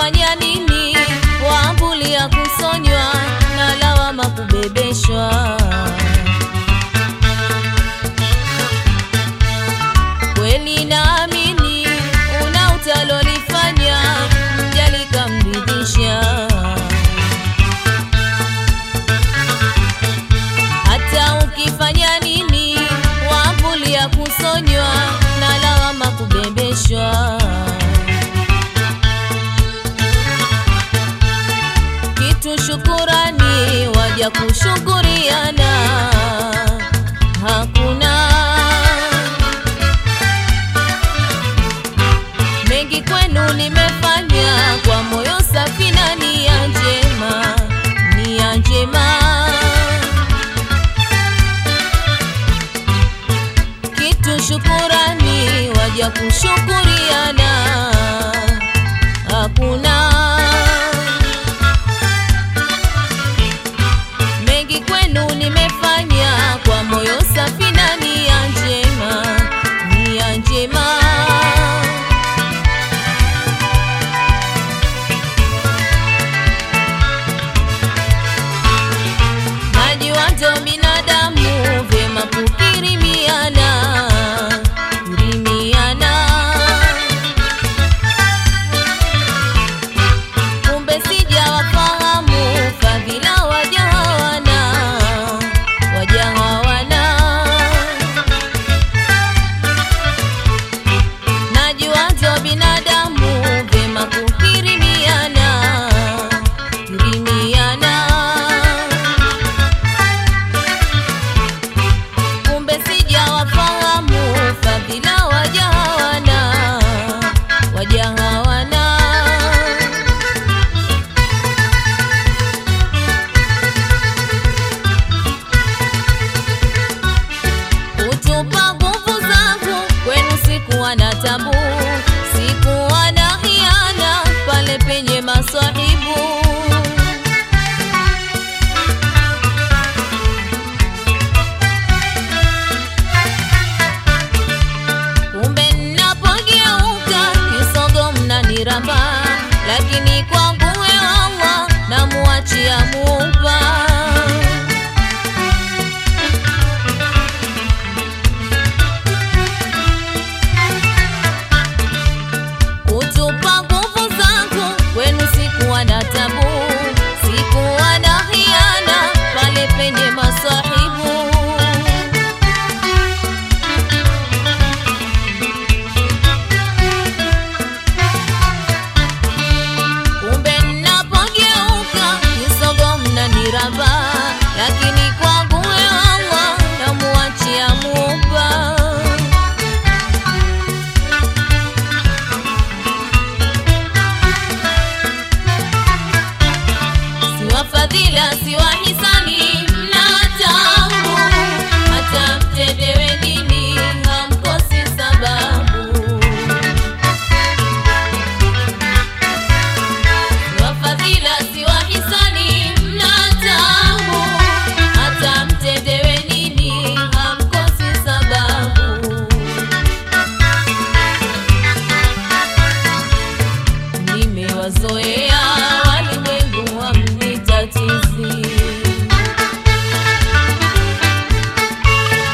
ukifanya nini waambulia kusonywa na lawama kubebeshwa. Kweli naamini una utalolifanya mjali kamridhisha. Hata ukifanya nini waambulia kusonywa na lawama kubebeshwa. Kitu shukurani waja kushukuriana hakuna. Mengi kwenu nimefanya kwa moyo safi na nia njema, nia njema. Kitu shukurani waja kushukuriana hakuna. Mengi kwenu nimefanya kwa moyo safi na nia njema, nia njema. Najua ndo binadamu vyema kukirimiana, kurimiana. Kumbe sijawafahamu fadhila waja hawana, waja hawana. Najua ndo binadamu vyema kukirimiana, kurimiana. Kumbe sijawafahamu fadhila waja hawana, waja hawana. Kutupa nguvu zangu kwenu sikuwa na tabu, sikuwa na hiana pale penye masahibu. Kumbe ninapogeuka kisogo mnaniramba, lakini kwangu wewe Allah namuachia Muumba. Kutupa nguvu zangu kwenu sikuwa na tabu, sikuwa na hiana pale penye masahibu. Kumbe ninapogeuka kisogo mnaniramba, lakini kwangu wewe Allah namuachia Muumba. Siwa fadhila siwa